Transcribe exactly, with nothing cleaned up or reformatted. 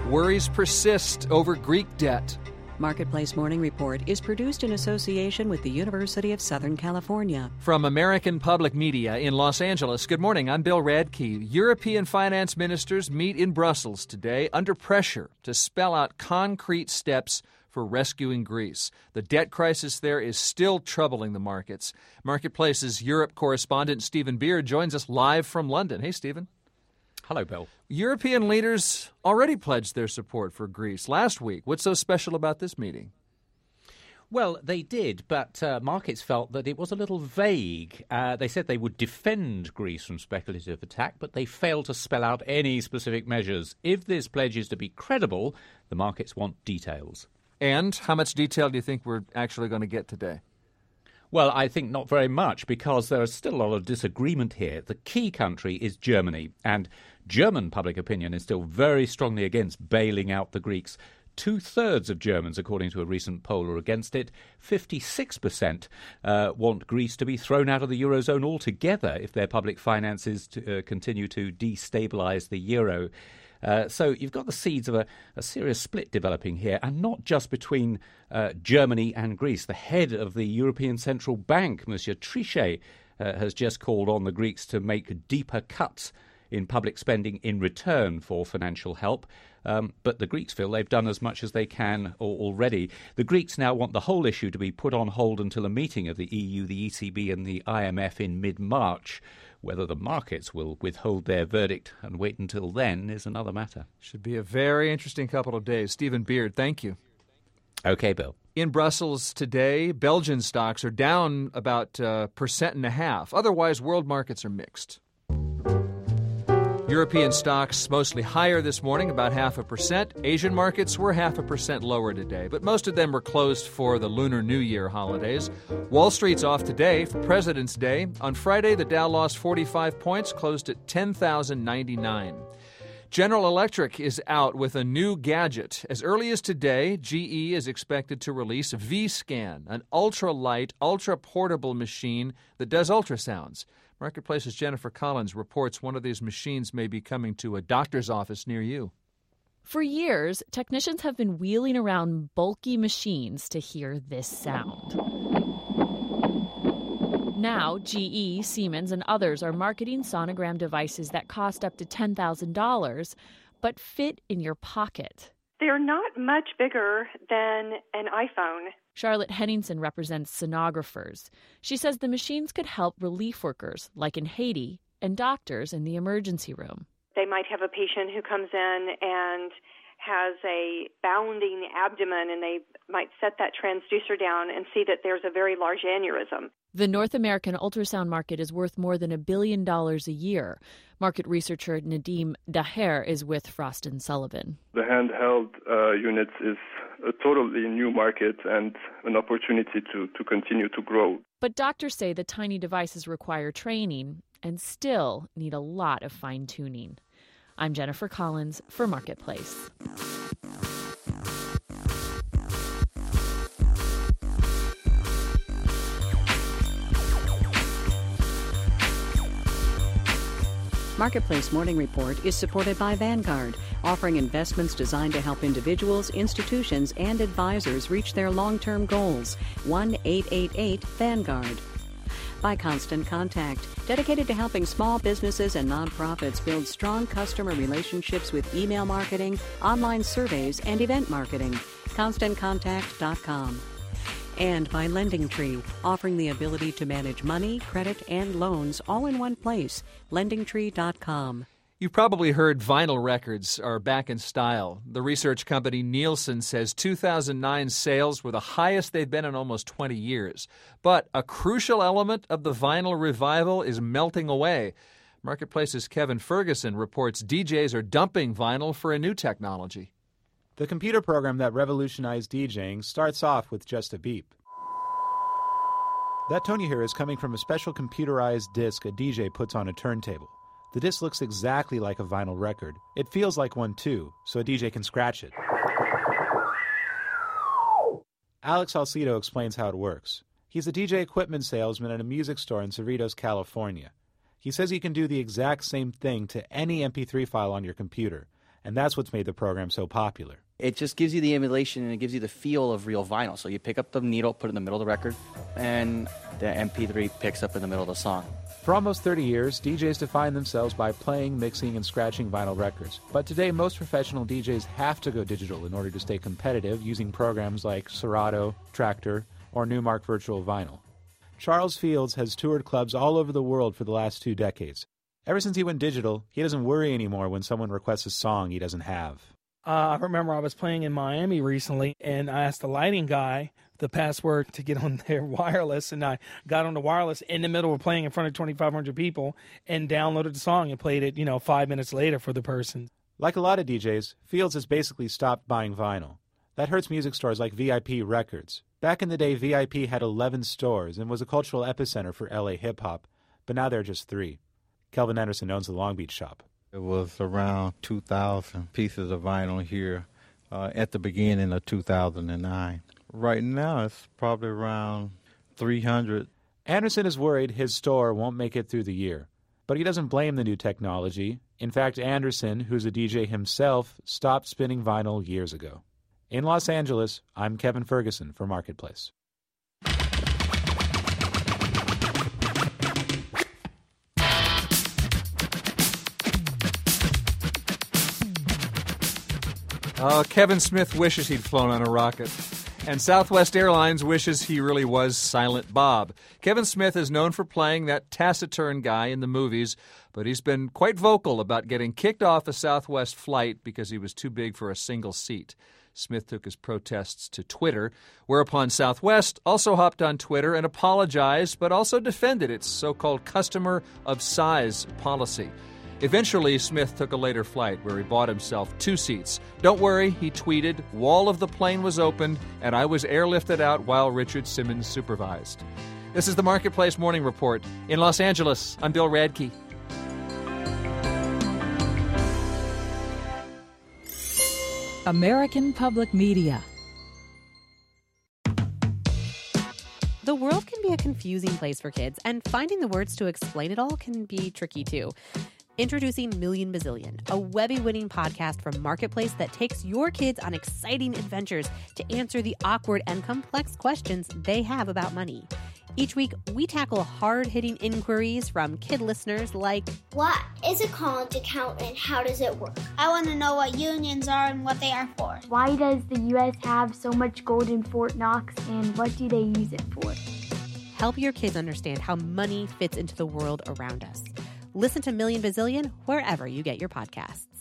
Worries persist over Greek debt. Marketplace Morning Report is produced in association with the University of Southern California. From American Public Media in Los Angeles, good morning. I'm Bill Radke. European finance ministers meet in Brussels today under pressure to spell out concrete steps for rescuing Greece. The debt crisis there is still troubling the markets. Marketplace's Europe correspondent Stephen Beard joins us live from London. Hey, Stephen. Hello, Bill. European leaders already pledged their support for Greece last week. What's so special about this meeting? Well, they did, but uh, markets felt that it was a little vague. Uh, they said they would defend Greece from speculative attack, but they failed to spell out any specific measures. If this pledge is to be credible, the markets want details. And how much detail do you think we're actually going to get today? Well, I think not very much, because there is still a lot of disagreement here. The key country is Germany, and German public opinion is still very strongly against bailing out the Greeks. Two-thirds of Germans, according to a recent poll, are against it. fifty-six percent uh, want Greece to be thrown out of the Eurozone altogether if their public finances to, uh, continue to destabilise the euro. Uh, so you've got the seeds of a, a serious split developing here, and not just between uh, Germany and Greece. The head of the European Central Bank, Monsieur Trichet, uh, has just called on the Greeks to make deeper cuts in public spending in return for financial help. Um, but the Greeks feel they've done as much as they can already. The Greeks now want the whole issue to be put on hold until a meeting of the E U, the E C B and the I M F in mid-March. Whether the markets will withhold their verdict and wait until then is another matter. Should be a very interesting couple of days. Stephen Beard, thank you. Okay, Bill. In Brussels today, Belgian stocks are down about a percent and a half. Otherwise, world markets are mixed. European stocks mostly higher this morning, about half a percent. Asian markets were half a percent lower today, but most of them were closed for the Lunar New Year holidays. Wall Street's off today for President's Day. On Friday, the Dow lost forty-five points, closed at ten thousand ninety-nine. General Electric is out with a new gadget. As early as today, G E is expected to release V-Scan, an ultra-light, ultra-portable machine that does ultrasounds. Marketplace's Jennifer Collins reports one of these machines may be coming to a doctor's office near you. For years, technicians have been wheeling around bulky machines to hear this sound. Now, G E, Siemens, and others are marketing sonogram devices that cost up to ten thousand dollars, but fit in your pocket. They're not much bigger than an iPhone. Charlotte Henningsen represents sonographers. She says the machines could help relief workers, like in Haiti, and doctors in the emergency room. They might have a patient who comes in and has a bounding abdomen, and they might set that transducer down and see that there's a very large aneurysm. The North American ultrasound market is worth more than a billion dollars a year. Market researcher Nadim Daher is with Frost and Sullivan. The handheld uh, units is a totally new market and an opportunity to, to continue to grow. But doctors say the tiny devices require training and still need a lot of fine-tuning. I'm Jennifer Collins for Marketplace. Marketplace Morning Report is supported by Vanguard, offering investments designed to help individuals, institutions, and advisors reach their long-term goals. one eight eight eight Vanguard. By Constant Contact, dedicated to helping small businesses and nonprofits build strong customer relationships with email marketing, online surveys, and event marketing. constant contact dot com. And by LendingTree, offering the ability to manage money, credit, and loans all in one place. lending tree dot com. You've probably heard vinyl records are back in style. The research company Nielsen says two thousand nine sales were the highest they've been in almost twenty years. But a crucial element of the vinyl revival is melting away. Marketplace's Kevin Ferguson reports D Js are dumping vinyl for a new technology. The computer program that revolutionized DJing starts off with just a beep. That tone you hear is coming from a special computerized disc a D J puts on a turntable. The disc looks exactly like a vinyl record. It feels like one too, so a D J can scratch it. Alex Salcido explains how it works. He's a D J equipment salesman at a music store in Cerritos, California. He says he can do the exact same thing to any M P three file on your computer. and that's what's made the program so popular. It just gives you the emulation and it gives you the feel of real vinyl. So you pick up the needle, put it in the middle of the record, and the M P three picks up in the middle of the song. For almost thirty years, D Js define themselves by playing, mixing, and scratching vinyl records. But today, most professional D Js have to go digital in order to stay competitive using programs like Serato, Traktor, or Numark Virtual Vinyl. Charles Fields has toured clubs all over the world for the last two decades. Ever since he went digital, he doesn't worry anymore when someone requests a song he doesn't have. Uh, I remember I was playing in Miami recently, and I asked the lighting guy the password to get on their wireless, and I got on the wireless in the middle of playing in front of twenty-five hundred people and downloaded the song and played it, you know, five minutes later for the person. Like a lot of D Js, Fields has basically stopped buying vinyl. That hurts music stores like V I P Records. Back in the day, V I P had eleven stores and was a cultural epicenter for L A hip-hop, but now there are just three. Kelvin Anderson owns the Long Beach shop. It was around two thousand pieces of vinyl here uh, at the beginning of two thousand nine. Right now, it's probably around three hundred. Anderson is worried his store won't make it through the year. But he doesn't blame the new technology. In fact, Anderson, who's a D J himself, stopped spinning vinyl years ago. In Los Angeles, I'm Kevin Ferguson for Marketplace. Uh, Kevin Smith wishes he'd flown on a rocket. And Southwest Airlines wishes he really was Silent Bob. Kevin Smith is known for playing that taciturn guy in the movies, but he's been quite vocal about getting kicked off a Southwest flight because he was too big for a single seat. Smith took his protests to Twitter, whereupon Southwest also hopped on Twitter and apologized, but also defended its so-called customer of size policy. Eventually, Smith took a later flight where he bought himself two seats. Don't worry, he tweeted, wall of the plane was opened, and I was airlifted out while Richard Simmons supervised. This is the Marketplace Morning Report. In Los Angeles, I'm Bill Radke. American Public Media. The world can be a confusing place for kids, and finding the words to explain it all can be tricky too. Introducing Million Bazillion, a Webby-winning podcast from Marketplace that takes your kids on exciting adventures to answer the awkward and complex questions they have about money. Each week, we tackle hard-hitting inquiries from kid listeners like, what is a college account and how does it work? I want to know what unions are and what they are for. Why does the U S have so much gold in Fort Knox and what do they use it for? Help your kids understand how money fits into the world around us. Listen to Million Bazillion wherever you get your podcasts.